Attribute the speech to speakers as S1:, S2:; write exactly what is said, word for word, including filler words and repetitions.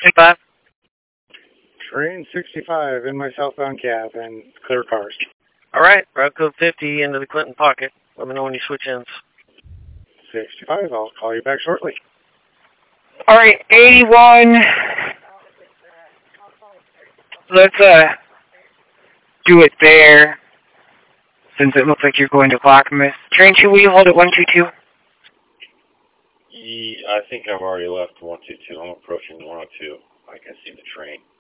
S1: sixty-five.
S2: Train sixty-five in my southbound cab and clear cars.
S1: All right, route code fifty into the Clinton pocket. Let me know when you switch ends.
S2: sixty-five, I'll call you back shortly.
S3: All right, eighty-one. Let's uh do it there, since it looks like you're going to Clackamas. Train two, will you hold at one two two?
S4: I think I've already left one two two. I'm approaching one oh two. I can see the train.